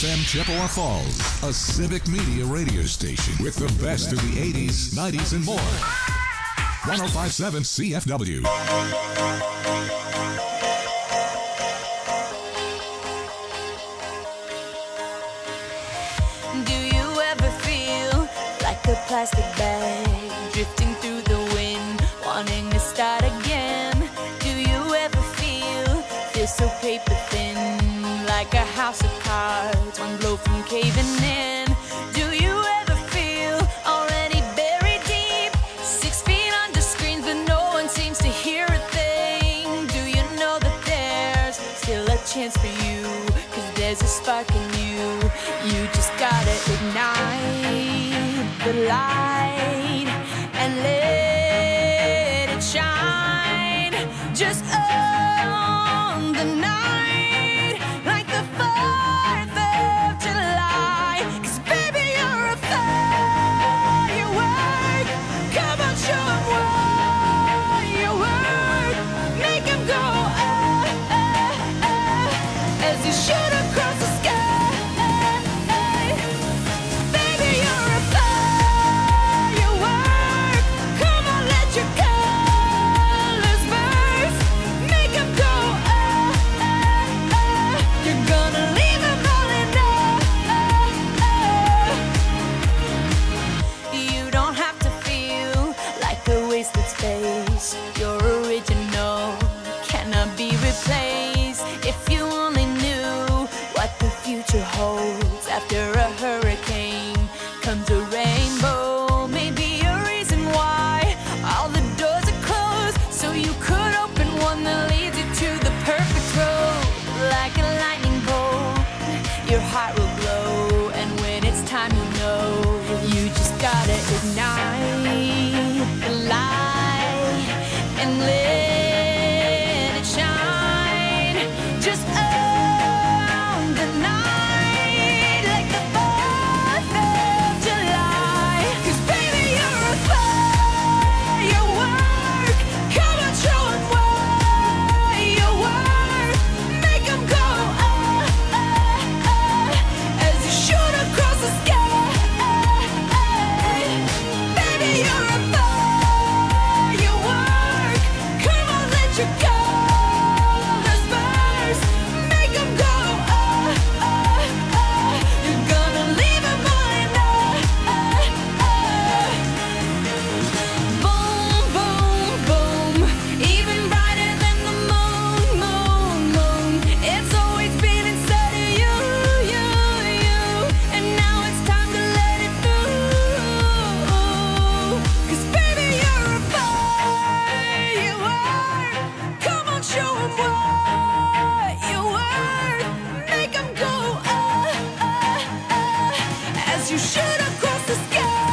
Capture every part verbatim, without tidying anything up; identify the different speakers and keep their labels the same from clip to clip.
Speaker 1: F M Chippewa Falls, a civic media radio station with the best of the eighties, nineties, and more. one oh five point seven C F W.
Speaker 2: Do you ever feel like a plastic bag drifting through the wind, wanting to start again? Do you ever feel feel so paper thin, like a house of cards, one blow from caving in? Do you ever feel already buried deep, six feet under screens, but no one seems to hear a thing? Do you know that there's still a chance for you, 'cause there's a spark in you? You just gotta ignite the light and let it shine. Just own the night like the fourth of July. 'Cause baby, you're a firework. Come on, show 'em what you work. Make 'em go ah, ah, ah, as you shoot across the sky. Your original cannot be replaced. If you only knew what the future holds, after a hurricane comes a rainbow. Maybe a reason why all the doors are closed, so you could open one that leads you to the perfect road. Like a lightning bolt, your heart will glow, and when it's time, you know you just gotta ignite the light and let it shine. Just own the night like the fourth of July. 'Cause baby, you're a firework. Come on, show 'em what you work. Make 'em go ah, ah, ah, as you shoot across the sky. Baby, you're a firework. Come on, let your colors burst. Make 'em go ah, ah, ah. You're gonna leave 'em all in ah, ah, ah. Boom, boom, boom. Even brighter than the moon, moon, moon. It's always been inside of you, you, you. And now it's time to let it through. 'Cause baby, you're a firework. Come on, show 'em what you worth. Make 'em go ah, ah, ah, as you shoot across the sky.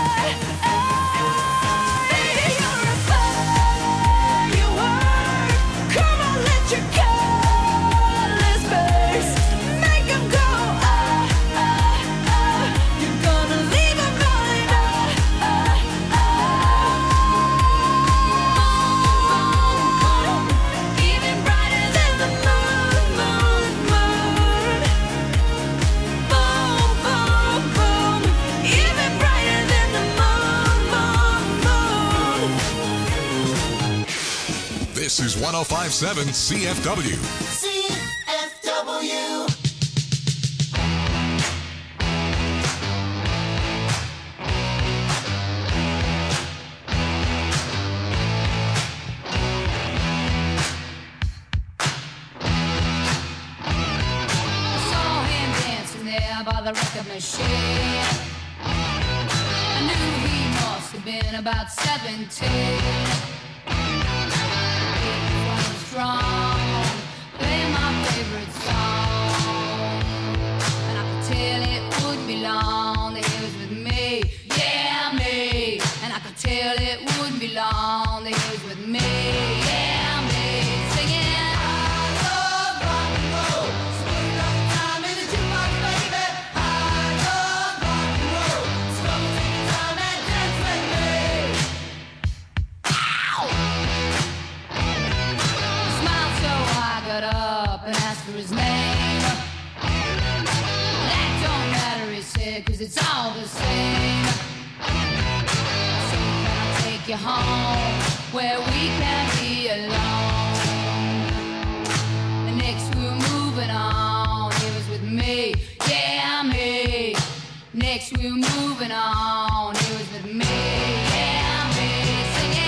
Speaker 2: Baby, you're a firework. Come on, let your colors burst. Make 'em go ah, ah, ah. You're gonna leave 'em all in ah, ah, ah. Even brighter than the moon, moon, moon. Boom, boom, boom. Even brighter than the moon, moon, moon.
Speaker 1: This is one oh five point seven C F W.
Speaker 3: C F W.
Speaker 4: I saw him dancing there by the record machine. I knew he must have been about seventeen. He was strong, playing my favorite song, and I could tell it wouldn't be long that he was with me, yeah, me. And I could tell it wouldn't be long that he was with me, yeah, me. Singing, I love rock and roll, spend up time in the jukebox, baby. I love rock and roll, so take your time and dance with me. Ow! Smile so it, cause it's all the same. So can I take you home where we can be alone? And next we're moving on. It was with me, yeah, me. Next we're moving on. It was with me, yeah, me. Singing.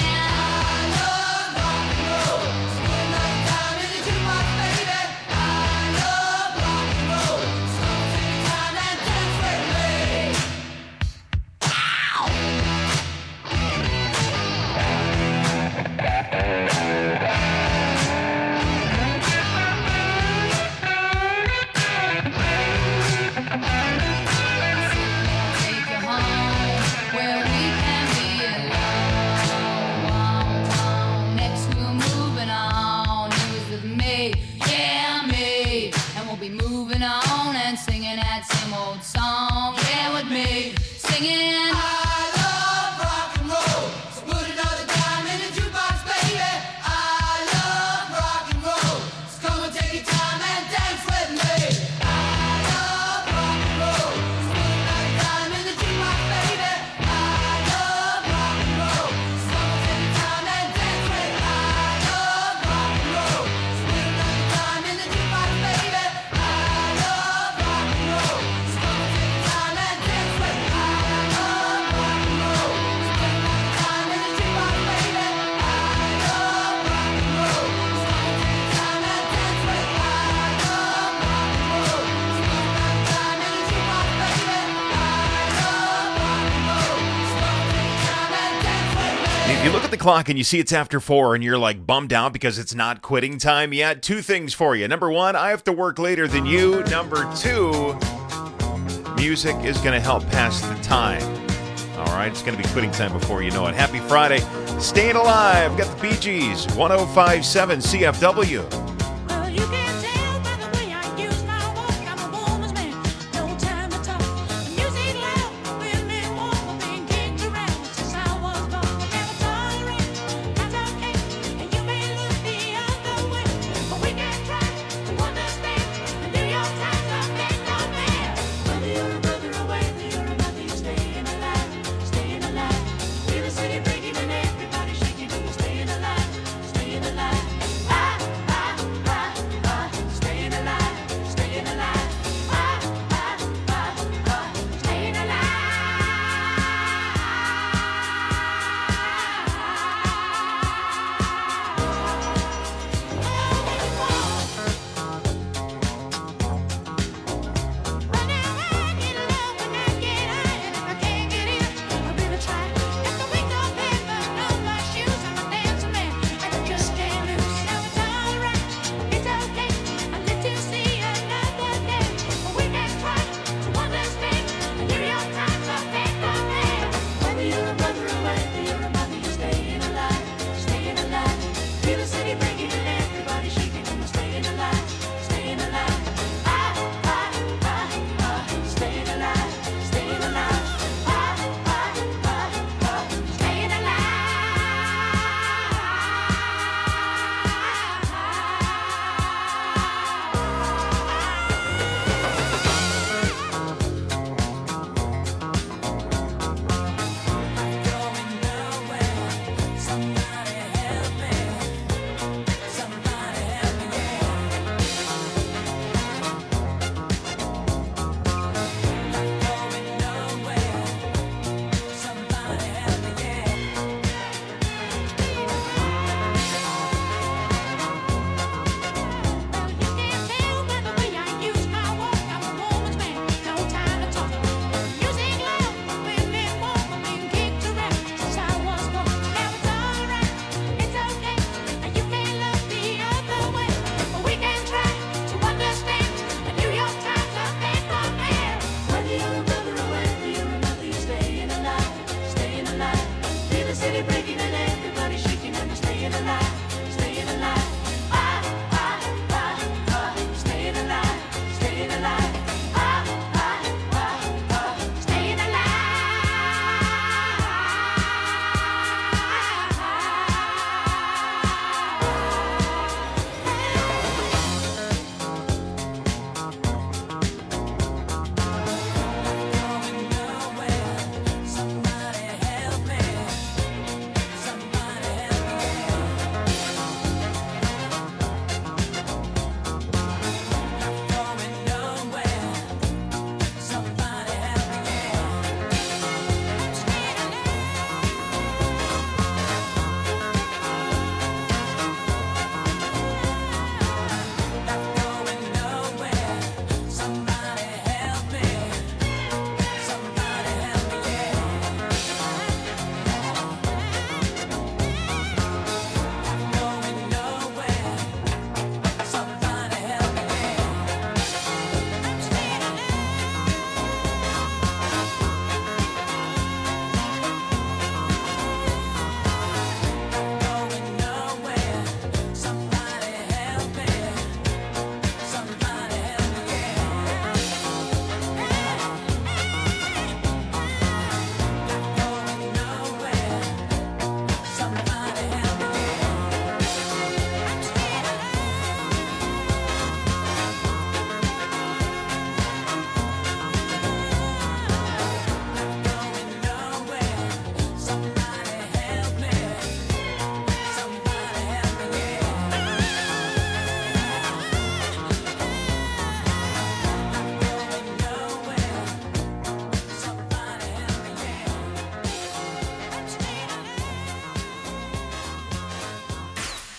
Speaker 5: You look at the clock and you see it's after four and you're like bummed out because it's not quitting time yet. Two things for you. Number one, I have to work later than you. Number two, music is going to help pass the time. All right, it's going to be quitting time before you know it. Happy Friday. Staying alive. Got the Bee Gees, one oh five point seven C F W.
Speaker 6: Well, you can tell by the way I use my walk. I'm a woman's man, no time to talk. The music loud, will me warm, being kicked around since I was born. I never tolerate, that's okay. And you may look the other way, but we can try to understand. The New York Times are make no man. Whether you're a brother or whether you're a mother, you're staying alive, staying alive. Feel the city breaking and everybody shaking. You're staying alive, staying alive. I, I,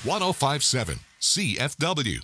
Speaker 1: one oh five point seven C F W.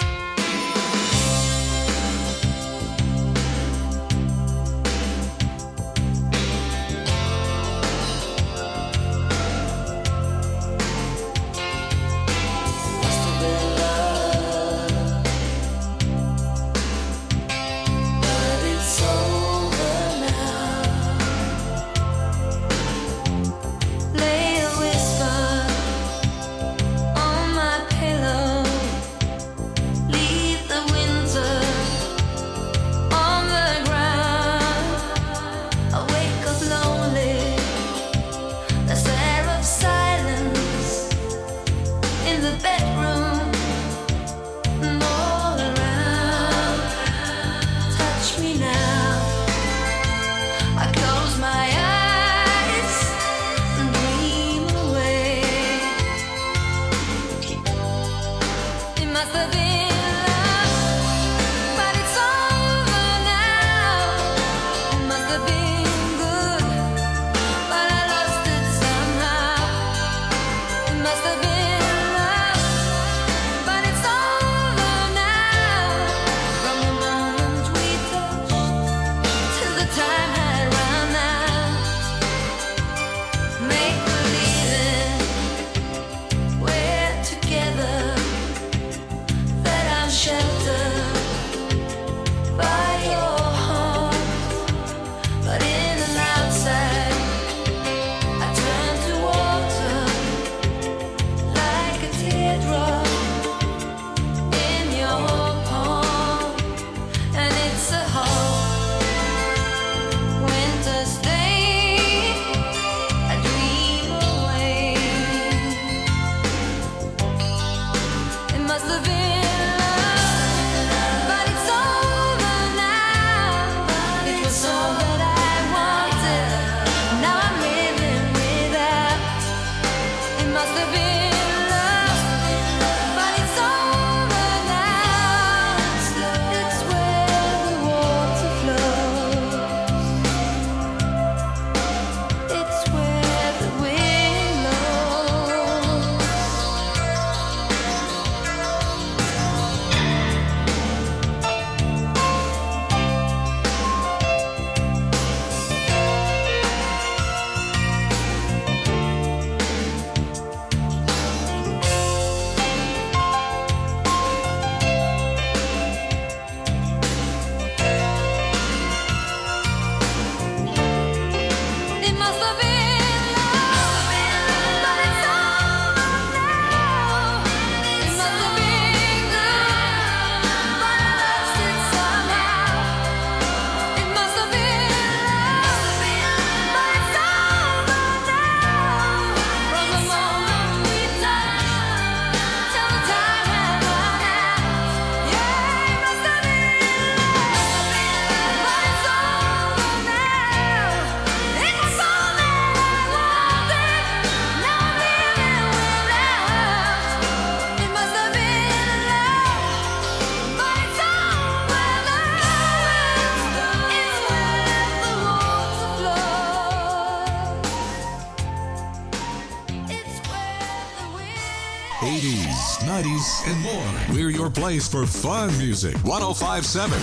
Speaker 1: eighties, nineties, and more. We're your place for fun music. one oh five point seven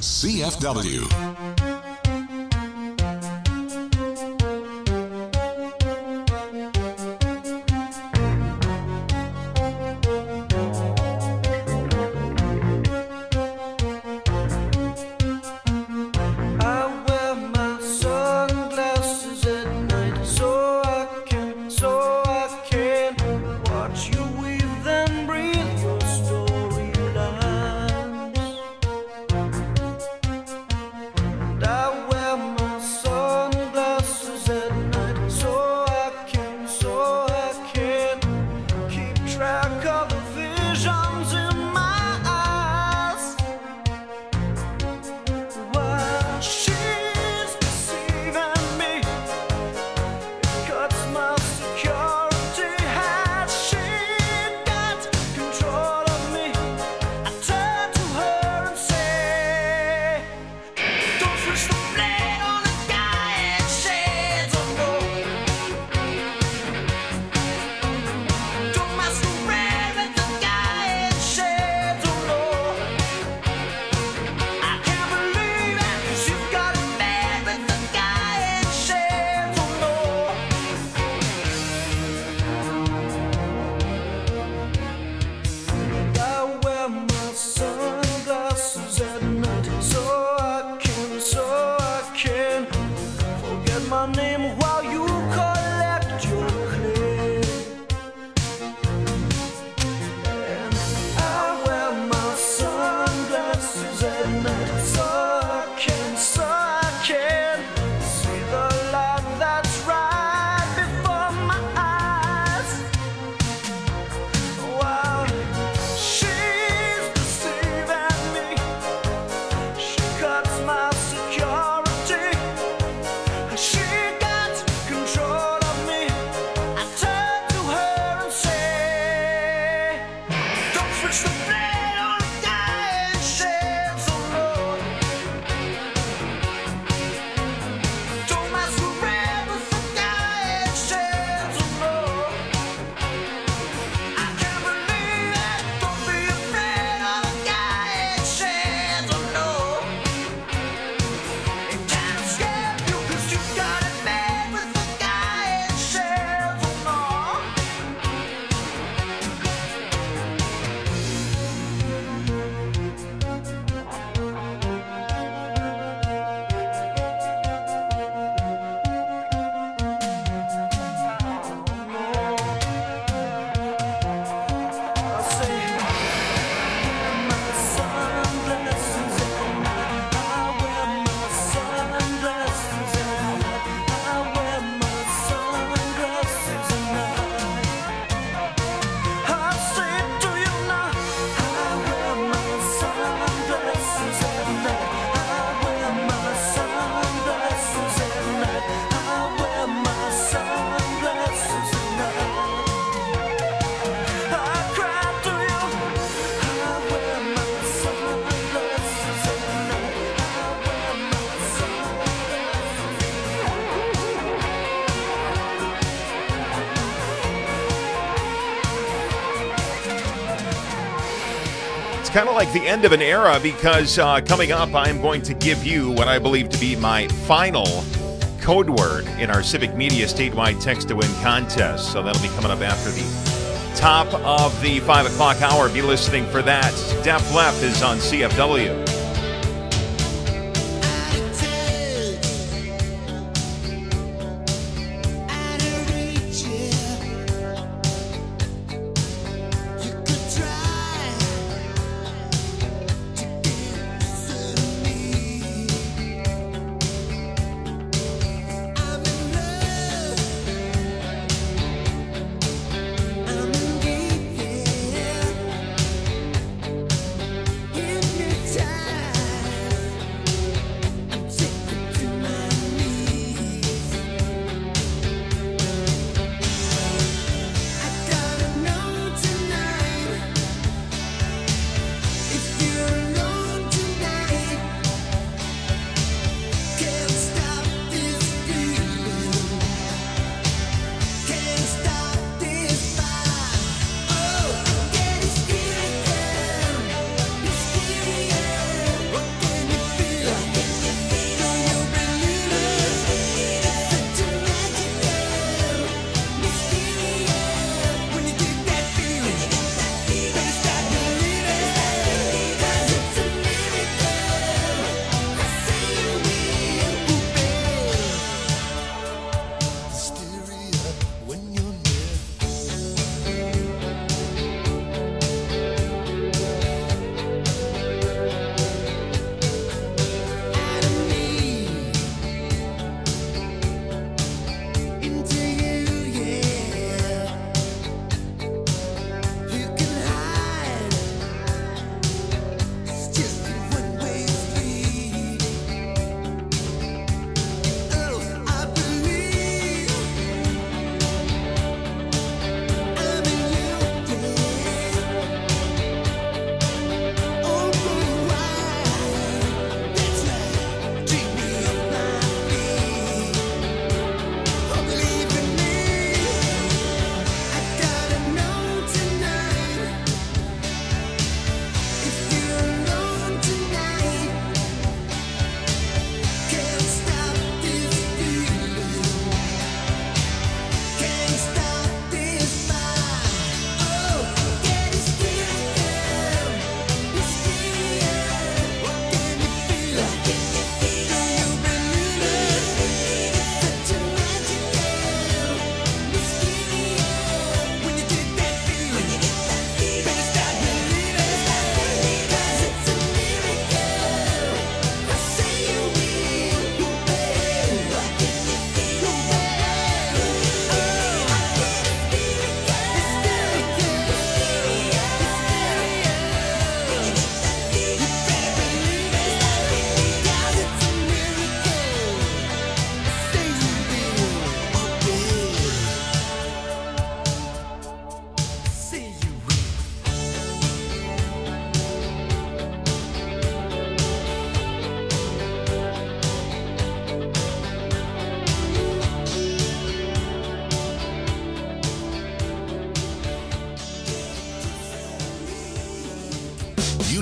Speaker 1: C F W.
Speaker 6: Don't mess around.
Speaker 7: my name while you collect your clay. And I wear my sunglasses at night so I can, so I can see the light that's right before my eyes. Wow, she's deceiving me. She cuts my security. She got control of me. I turn to her and say, don't switch the blade on the guy and shades of love. Don't masquerade with the guy and shades of love. I can't believe it. Don't be afraid of the guy and shades of love. It can't escape you 'cause you got it made with the guy and shades of love. I say, my sunglasses at night. I wear my sunglasses at night. I wear my sunglasses at night. I say it to you now. I wear my sunglasses at night. I wear my sunglasses at night. I wear my sunglasses at night. I cry to you. I wear my sunglasses at night. I wear my
Speaker 5: It's kind of like the end of an era because uh, coming up, I'm going to give you what I believe to be my final code word in our Civic Media statewide text to win contest. So that'll be coming up after the top of the five o'clock hour. Be listening for that. Def Leppard is on C F W.
Speaker 7: time.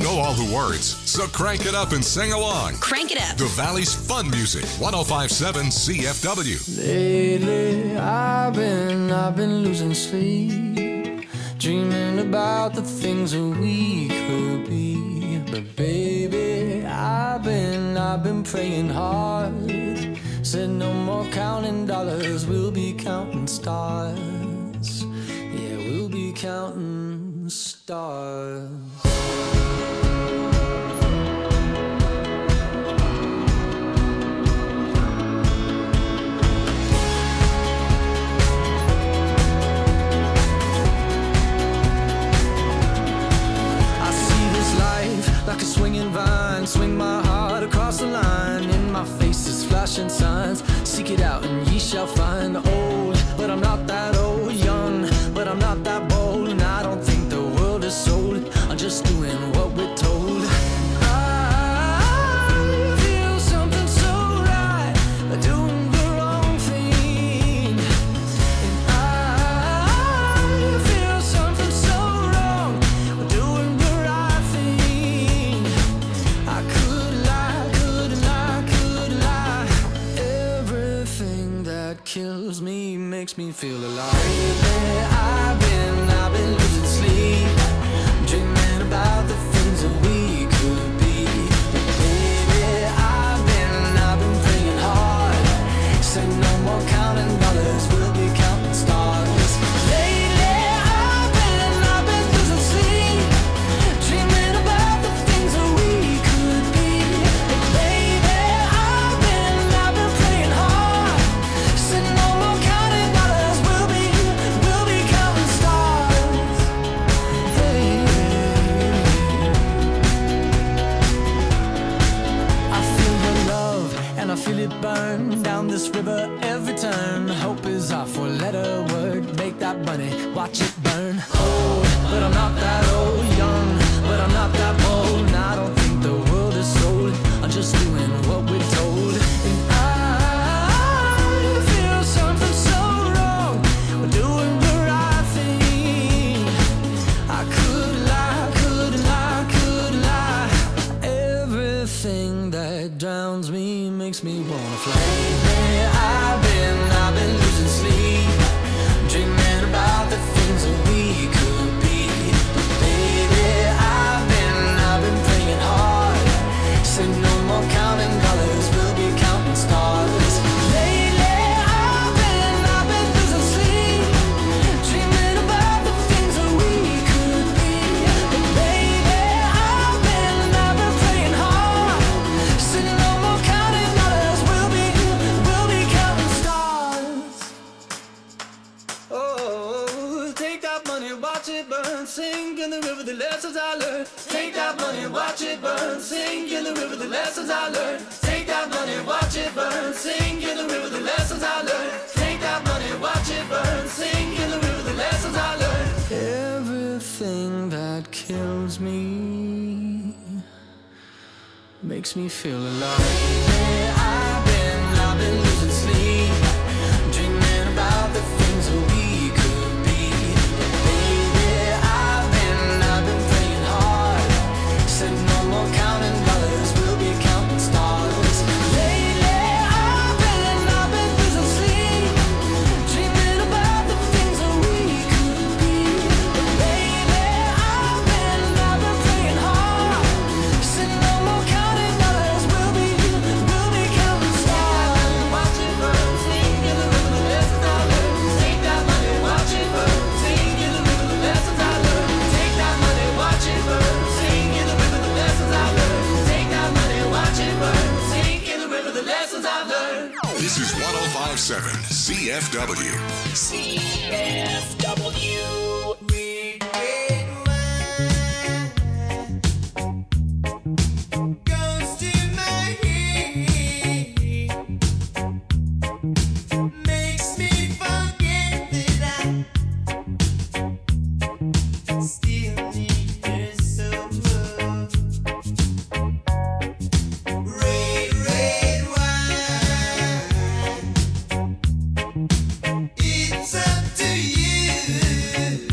Speaker 1: know all the words, so crank it up and sing along.
Speaker 8: Crank it up.
Speaker 1: The Valley's fun music, one oh five point seven C F W.
Speaker 9: Lately, I've been, I've been losing sleep, dreaming about the things that we could be. But baby, I've been, I've been praying hard. Said no more counting dollars, we'll be counting stars. Yeah, we'll be counting stars. Like a swinging vine, swing my heart across the line. In my face is flashing signs. Seek it out and ye shall find. Old, but I'm not that old. Young, but I'm not that bold. And I don't think the world is sold. I'm just doing what we're told. I feel something so right, doing the wrong thing. And I feel something so wrong, doing the right thing. I could lie, could lie, could lie. Everything that kills me makes me feel alive. Lately, I've been, I've been losing sleep, dreaming about the things that we could be. Baby, I've been, I've been praying hard. Said no more counting dollars, we'll be counting stars. Lately, I've been, I've been losing sleep, dreaming about the things that we could be. Baby, I've been, I've been praying hard. Said no more counting dollars, we'll be, we'll be counting stars. Hey. I feel the love and I feel it burn down this river every turn. Hope is our four-letter word. Make that money, watch it burn. Old, but I'm not that old. Young, but I'm not that bold. And I don't think the world is sold. I'm just doing what we're told. And I feel something so wrong. We're doing the right thing. I could lie, could lie, could lie. Everything that drowns me makes me wanna fly. Lately, I've been, I've been losing sleep, dreaming about the things that we could be. Baby, I've been, I've been praying hard. Said no more counting dollars, we'll be counting stars. Lately, I've been, I've been losing sleep, dreaming about the things that we could be. Baby, I've been, I've been praying hard. Said no more counting dollars, we'll be, we'll be counting stars. Oh, take that money, watch it burn, sink in the river, the lessons I learned. Take that money, watch it burn, sink in the river, the lessons I learned. Take that money, watch it burn, sink in the river, the lessons I learned. Take that money, watch it burn, sink in the river, the lessons I learned. Everything that kills me makes me feel alive. Lately, I've been, I've been losing sleep, dreaming about the things that we could be. Baby, I've been, I've been praying hard. Said no more counting dollars, we'll be counting stars. Lately, I've been, I've been losing sleep, dreaming about the things that we could be. Baby, I've been, I've been praying hard. Said no more counting dollars, we'll be, we'll be counting stars. Watch it burn, sing in the river, the lessons I learned. Take that money, watch it burn, sing in the river, the lessons I learned. Take that money, watch it burn, sing in the river, the lessons I learned. Take that money, watch it burn, sing in the river, the lessons I learned.
Speaker 1: This is one oh five point seven C F W.
Speaker 8: C F W.
Speaker 7: Goes to my head, makes me forget that I still need her so much. Red, red wine, it's up to you.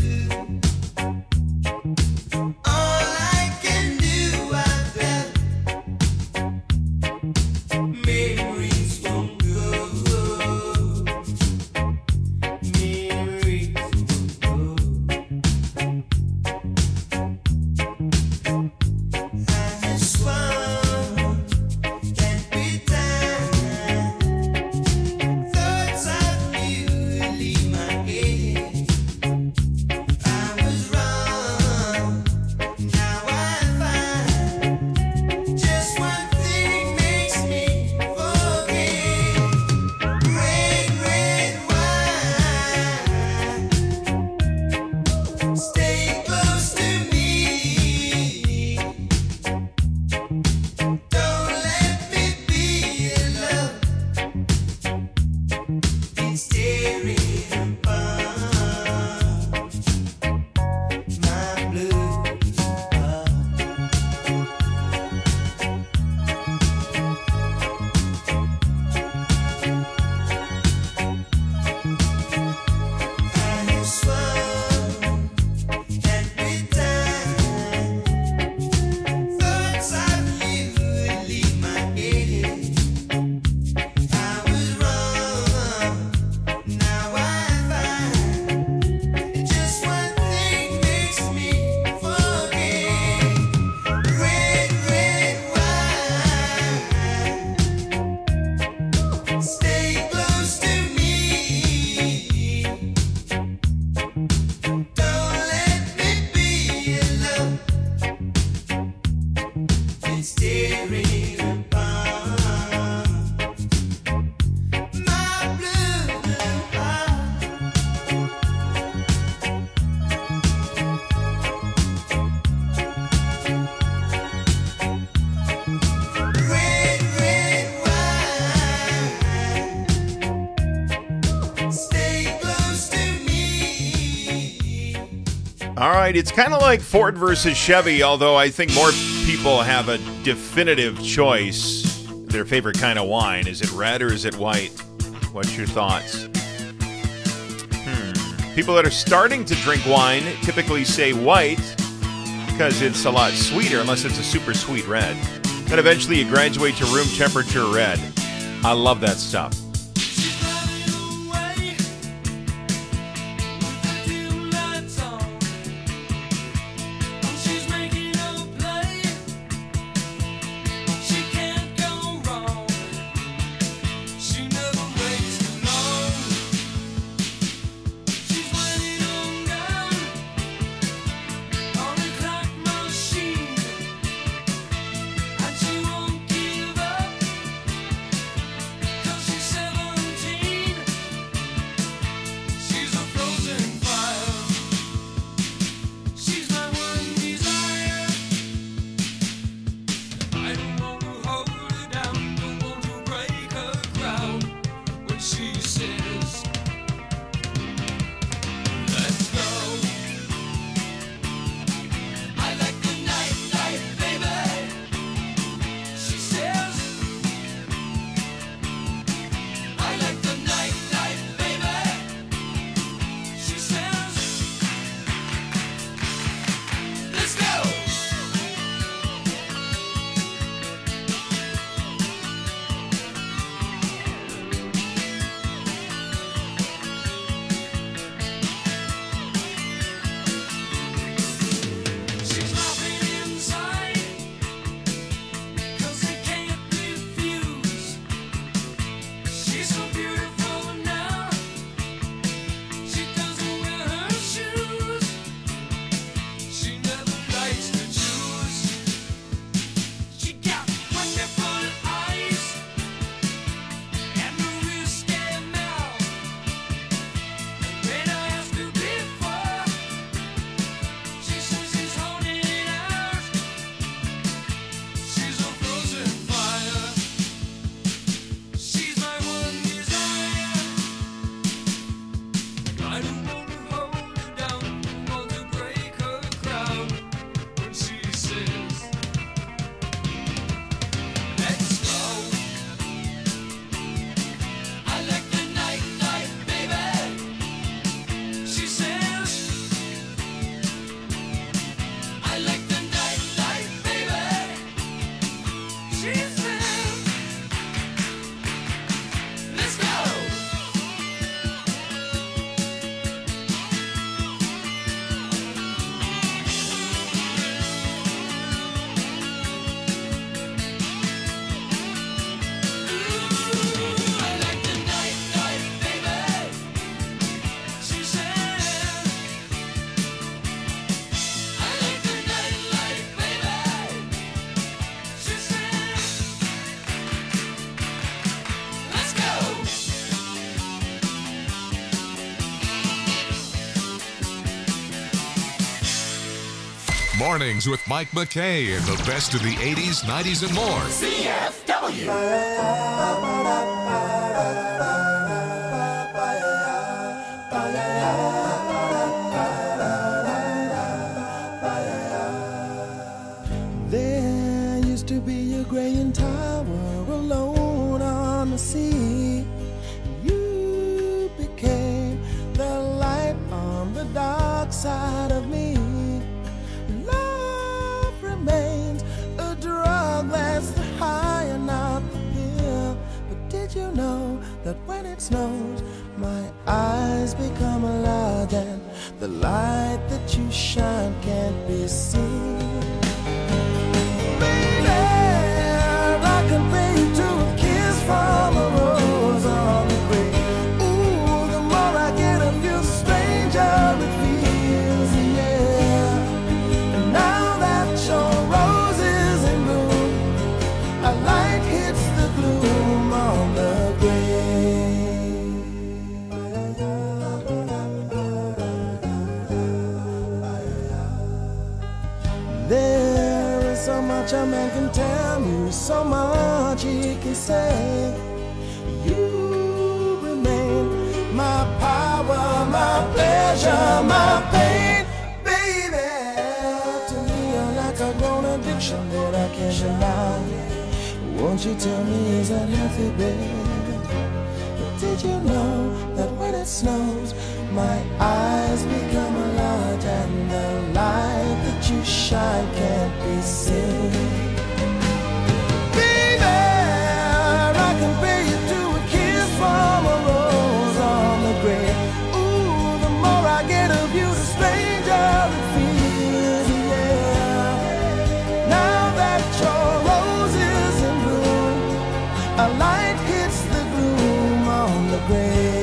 Speaker 5: All right, it's kind of like Ford versus Chevy, although I think more people have a definitive choice. Their favorite kind of wine. Is it red or is it white? What's your thoughts? Hmm. People that are starting to drink wine typically say white because it's a lot sweeter, unless it's a super sweet red. Then eventually you graduate to room temperature red. I love that stuff.
Speaker 1: Mornings with Mike McKay and the best of the eighties, nineties, and more.
Speaker 3: C F W.
Speaker 9: There used to be a graying tower alone on the sea. You became the light on the dark side of me. Love remains a drug that's the high and not the pill. But did you know that when it snows, my eyes become large and the light that you shine can't be seen? I can pay you to a kiss from a rose on the grave. Ooh, the more I get of you, the stranger it feels, yeah. And now that your rose is in bloom, a light hits the gloom on the grave. There is so much a man can tell you, so much he can say. You remain my power, my pleasure, my pain, baby. won't you tell me, is that healthy, baby? But did you know that when it snows, my eyes become large and the light that you shine can't be seen? Baby, I compare you to a kiss from a rose on the grave. Ooh, the more I get of you, the stranger it feels, yeah. Now that your rose is in bloom, a light hits the gloom on the grave.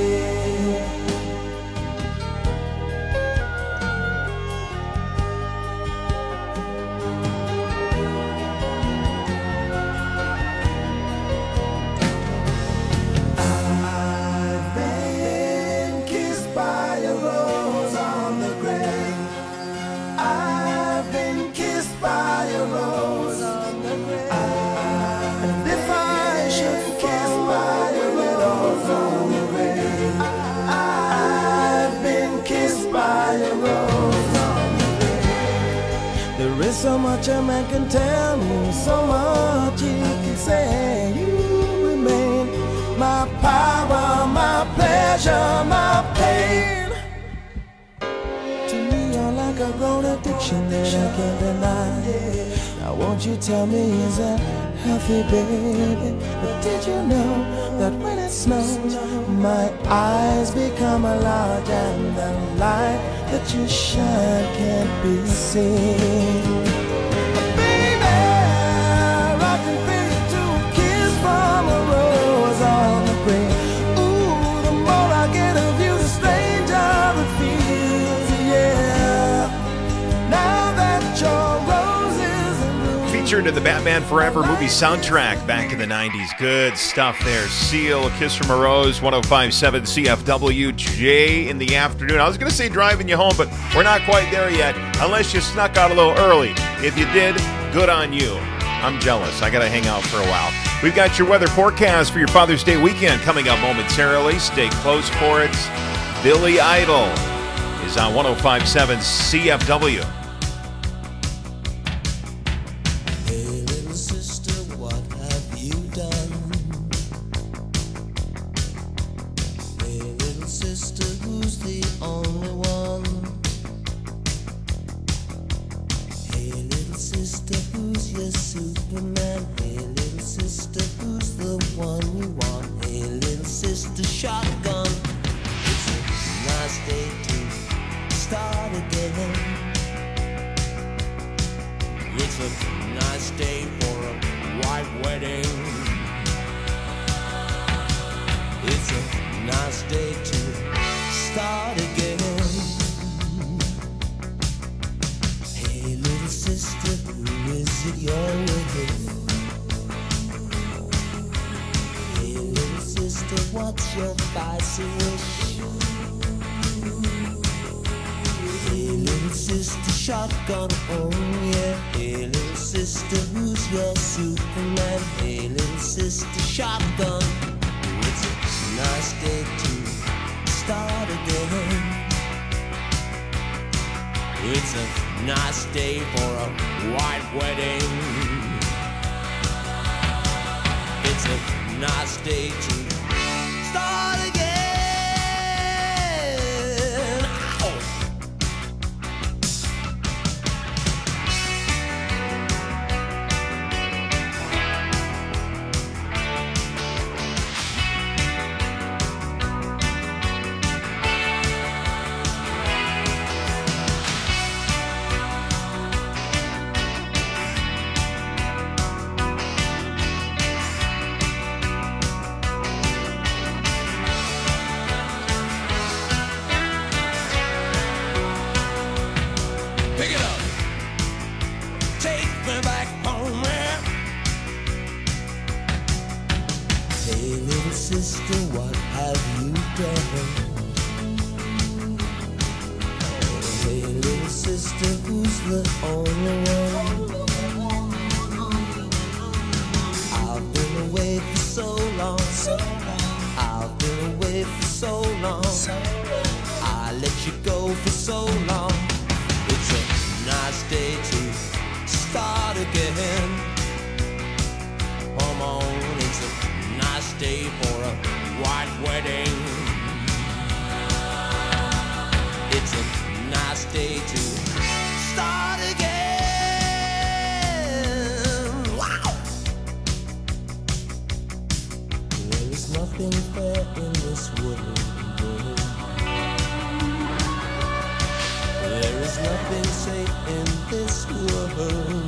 Speaker 9: I've been kissed by a rose on the grave. I've been kissed by a rose on the grave. And if I should kiss by a rose on the grave, I've been kissed by a rose on the grave. There is so much a man can tell me, so much he can say. You remain my power, my pleasure, my pain. To me, you're like a grown addiction that I can't deny. Now won't you tell me, is that healthy, baby? But did you know that when it snows, my eyes become large and the light that you shine can't be seen? Baby, I can feel you to a kiss from a rose on the grave. Ooh, the more I get of you, the stranger it feels, yeah. Now that your rose is in bloom.
Speaker 5: Featured in the Batman Forever movie soundtrack back in the nineties. Good stuff there. Seal, Kiss from a Rose, one oh five point seven C F W, Jay in the afternoon. I was going to say driving you home, but we're not quite there yet, unless you snuck out a little early. If you did, good on you. I'm jealous. I got to hang out for a while. We've got your weather forecast for your Father's Day weekend coming up momentarily. Stay close for it. Billy Idol is on one oh five point seven C F W.
Speaker 9: Hey, little sister, what have you done? Hey, little sister, who's the only one? Hey, little sister, who's your Superman? Hey, little sister, who's the one you want? Hey, little sister, shotgun. It's a nice day to start again. It's a nice day for a white wedding. It's a nice day to start again. Hey, little sister, who is it you're with? Hey, little sister, what's your spicy wish? Hey, little sister, shotgun, oh yeah. Hey, little sister, who's your Superman? Hey, little sister, shotgun. It's a nice day to start again. It's a nice day for a white wedding. It's a nice day to start again. Ow. Pick it up. Take me back home, man. Hey, little sister, what have you done? Hey, little sister, who's the only one? I've been away for so long. I've been away for so long. I let you go for so long. It's a nice day to start again. Come on.
Speaker 10: white wedding. It's a nice day to start again. Wow! There is nothing fair in this world. There is nothing safe in this world.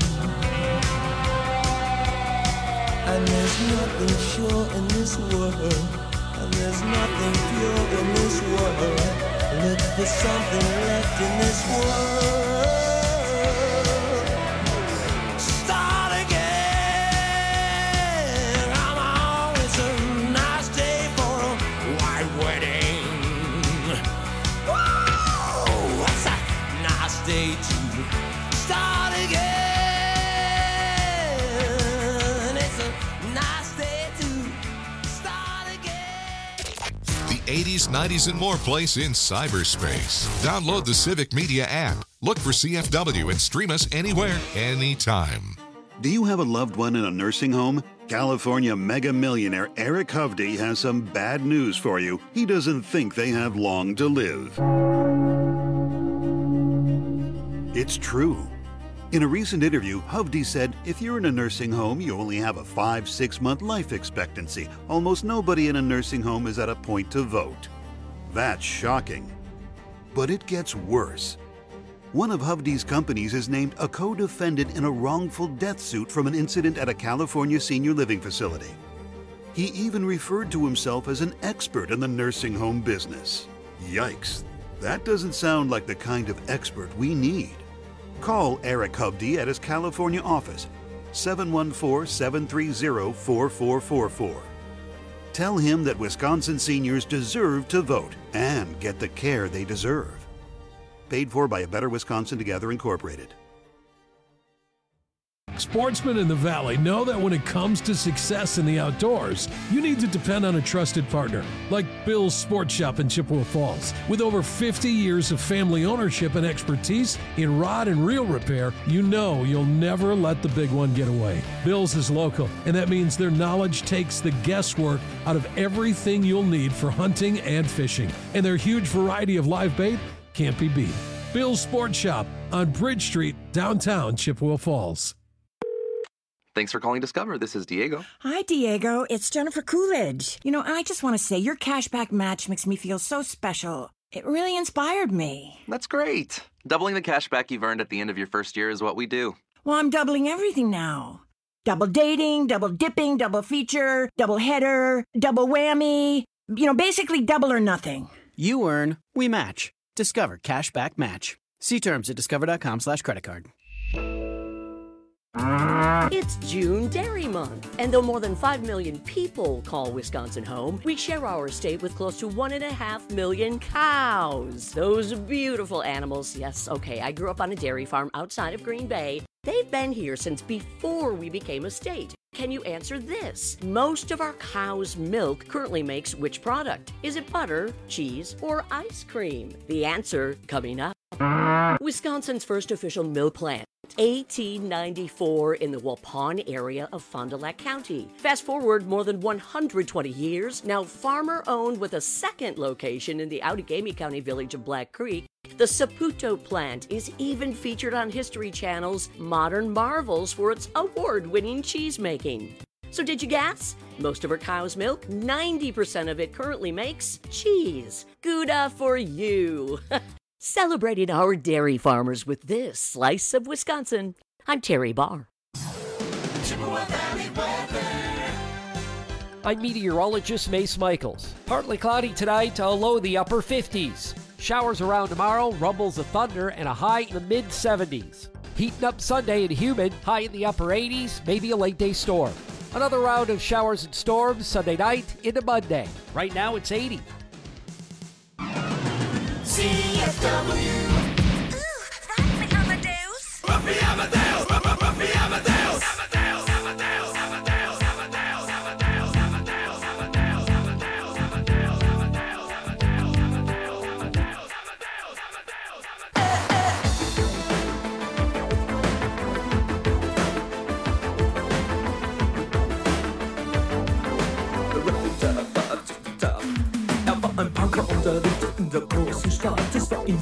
Speaker 10: And there's nothing sure in this world. And there's nothing pure in this world. Look for something left in this world. Start again. Come on, it's a nice day for a white wedding. Whoa, what's a nice day to start again? It's a nice day to start again.
Speaker 1: The eighties, nineties, and more place in cyberspace. Download the Civic Media app. Look for C F W and stream us anywhere, anytime.
Speaker 11: Do you have a loved one in a nursing home? California mega millionaire Eric Hovde has some bad news for you. He doesn't think they have long to live. It's true. In a recent interview, Hovde said, if you're in a nursing home, you only have a five, six month life expectancy. Almost nobody in a nursing home is at a point to vote. That's shocking. But it gets worse. One of Hovde's companies is named a co-defendant in a wrongful death suit from an incident at a California senior living facility. He even referred to himself as an expert in the nursing home business. Yikes. That doesn't sound like the kind of expert we need. Call Eric Hovde at his California office, seven one four, seven three zero, four four four four. Tell him that Wisconsin seniors deserve to vote and get the care they deserve. Paid for by A Better Wisconsin Together Incorporated.
Speaker 12: Sportsmen in the Valley know that when it comes to success in the outdoors, you need to depend on a trusted partner like Bill's Sports Shop in Chippewa Falls. With over fifty years of family ownership and expertise in rod and reel repair, you know you'll never let the big one get away. Bill's is local, and that means their knowledge takes the guesswork out of everything you'll need for hunting and fishing. And their huge variety of live bait can't be beat. Bill's Sports Shop on Bridge Street, downtown Chippewa Falls.
Speaker 13: Thanks for calling Discover. This is Diego.
Speaker 14: Hi, Diego. It's Jennifer Coolidge. You know, I just want to say your cashback match makes me feel so special. It really inspired me.
Speaker 13: That's great. Doubling the cashback you've earned at the end of your first year is what we do.
Speaker 14: Well, I'm doubling everything now. Double dating, double dipping, double feature, double header, double whammy. You know, basically double or nothing.
Speaker 15: You earn, we match. Discover Cashback Match. See terms at discover.com slash credit card.
Speaker 16: It's June Dairy Month, and though more than five million people call Wisconsin home, we share our state with close to one and a half million cows. Those beautiful animals. Yes, okay, I grew up on a dairy farm outside of Green Bay. They've been here since before we became a state. Can you answer this? Most of our cow's milk currently makes which product? Is it butter, cheese, or ice cream? The answer coming up. Wisconsin's first official milk plant, eighteen ninety-four, in the Waupun area of Fond du Lac County. Fast forward more than one hundred twenty years, now farmer-owned with a second location in the Outagamie County village of Black Creek. The Saputo plant is even featured on History Channel's Modern Marvels for its award-winning cheese making. So did you guess? Most of our cow's milk, ninety percent of it currently makes cheese. Gouda for you! Celebrating our dairy farmers with this slice of Wisconsin. I'm Terry Barr.
Speaker 17: I'm meteorologist Mace Michaels. Partly cloudy tonight, a low in the upper fifties. Showers around tomorrow, rumbles of thunder, and a high in the mid seventies. Heating up Sunday and humid, high in the upper eighties, maybe a late day storm. Another round of showers and storms Sunday night into Monday. Right now it's eighty.
Speaker 3: C F W.
Speaker 6: Ooh, Ruffy Amadeus.
Speaker 3: Ruffy Amadeus. Ruffy Amadeus.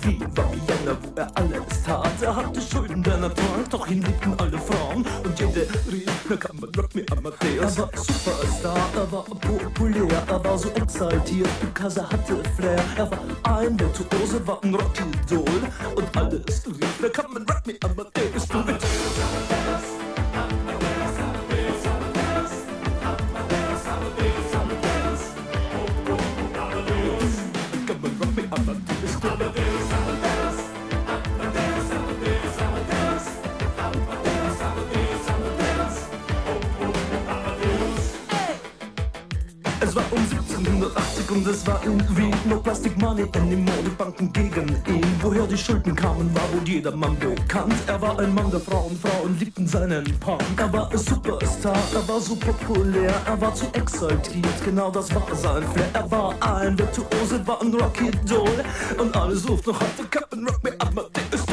Speaker 18: Wien war Vienna, wo er alles tat. Er hatte Schulden, denn er trank, doch ihn liebten alle Frauen. Und jede rief, na kann man Rock Me Amadeus. Er war Superstar, er war populär, er war so exaltiert, because er hatte Flair. Er war ein Virtuose, war ein Rockidol. Und alles rief, na kann man Rock Me Amadeus. Du mit Es war um siebzehnhundertachtzig und es war in Wien. No Plastic Money anymore, die Banken gegen ihn. Woher die Schulden kamen, war wohl jedermann bekannt. Er war ein Mann der Frauen, Frauen liebten seinen Punk. Er war ein Superstar, er war so populär, er war zu exaltiert, genau das war sein Flair. Er war ein Virtuose, war ein Rockidol. Und alle suchten noch heute Captain Rock Me Amadeus.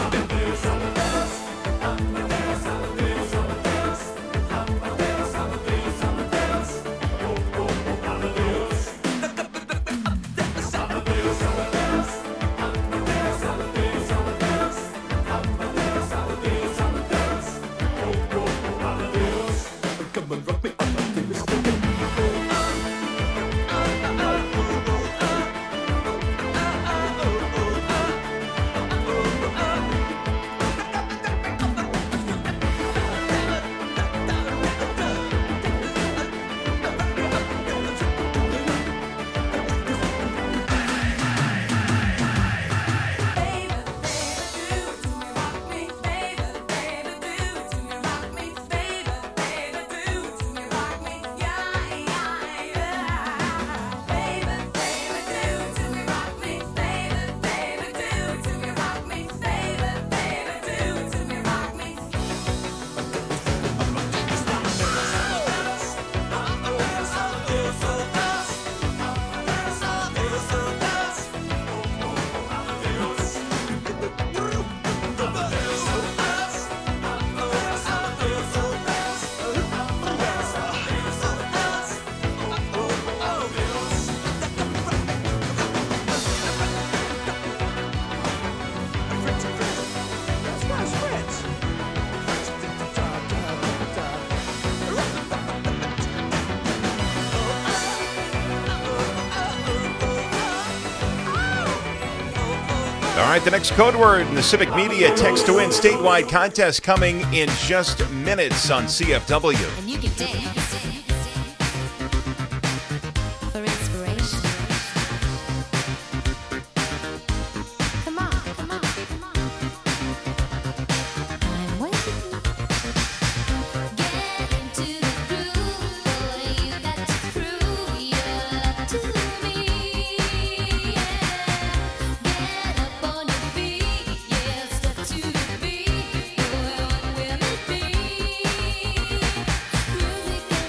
Speaker 5: All right, the next code word in the Civic Media Text to Win statewide contest coming in just minutes on C F W.
Speaker 2: And you can dance for inspiration. Come on, come on, come on. I'm waiting. Get into the groove, boy. You got to prove your love to me. Get up on your feet, yeah, step to the beat. Boy, what will it be? Music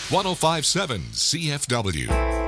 Speaker 1: one oh five point seven C F W.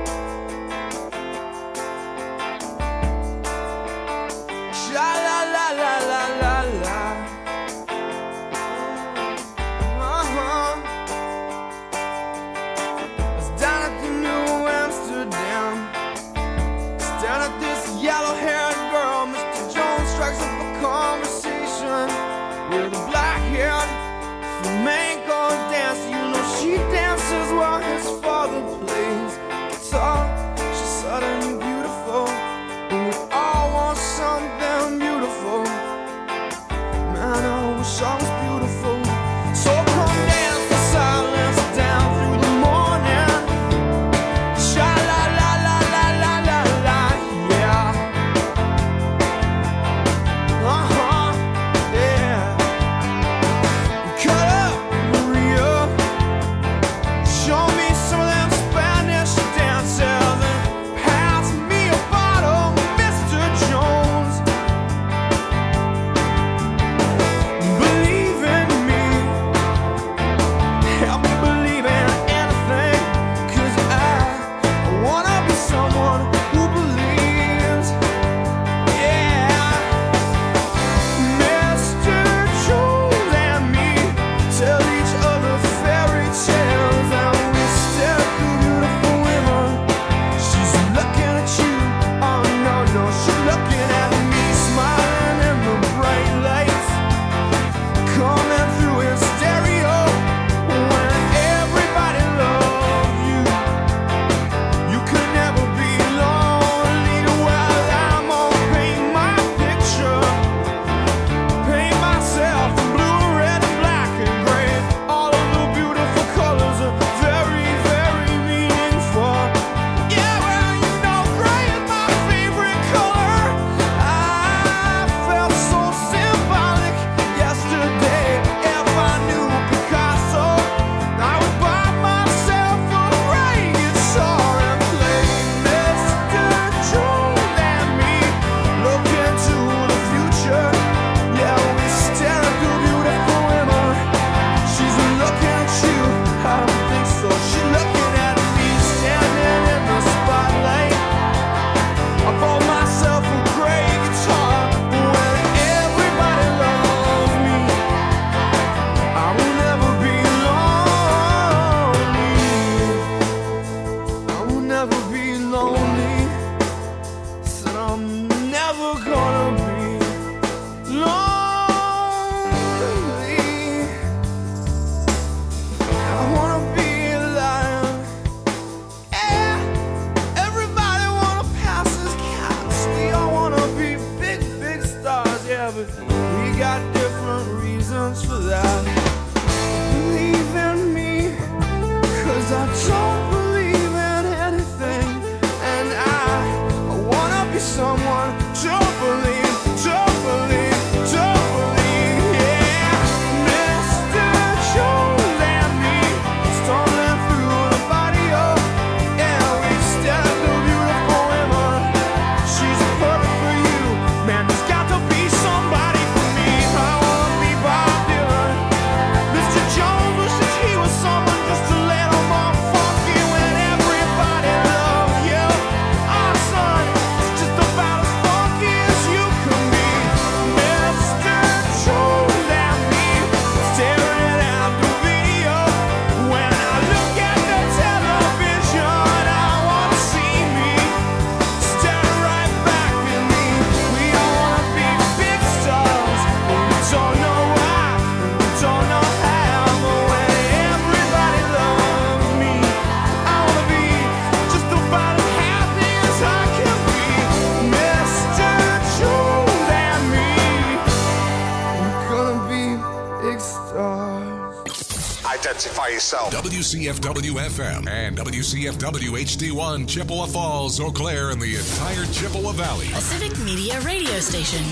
Speaker 19: Identify yourself.
Speaker 1: W C F W F M and W C F W H D one, Chippewa Falls, Eau Claire, and the entire Chippewa Valley.
Speaker 20: A Civic Media radio station.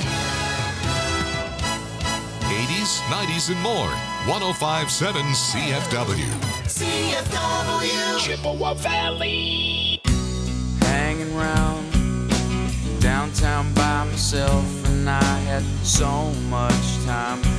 Speaker 1: eighties, nineties, and more. one oh five point seven C F W.
Speaker 3: C F W.
Speaker 8: Chippewa Valley.
Speaker 21: Hanging round downtown by myself, and I had so much time.